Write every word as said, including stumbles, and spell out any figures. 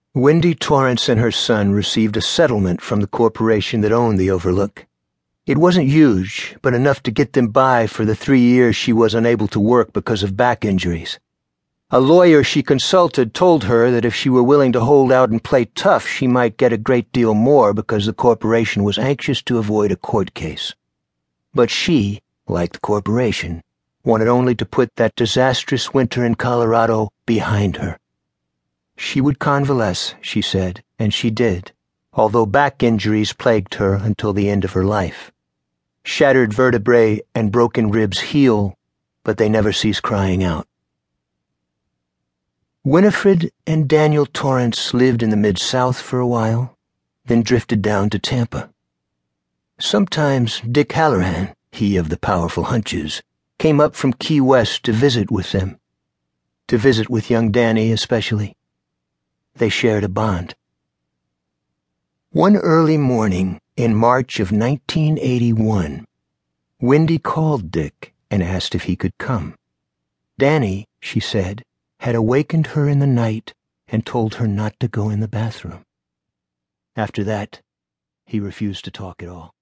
Wendy Torrance and her son received a settlement from the corporation that owned the Overlook. It wasn't huge, but enough to get them by for the three years she was unable to work because of back injuries. A lawyer she consulted told her that if she were willing to hold out and play tough, she might get a great deal more because the corporation was anxious to avoid a court case. But she, like the corporation, wanted only to put that disastrous winter in Colorado behind her. She would convalesce, she said, and she did, although back injuries plagued her until the end of her life. Shattered vertebrae and broken ribs heal, but they never cease crying out. Winifred and Daniel Torrance lived in the Mid-South for a while, then drifted down to Tampa. Sometimes Dick Halloran, he of the powerful hunches, came up from Key West to visit with them. To visit with young Danny especially. They shared a bond. One early morning in March of nineteen eighty-one, Wendy called Dick and asked if he could come. Danny, she said, had awakened her in the night and told her not to go in the bathroom. After that, he refused to talk at all.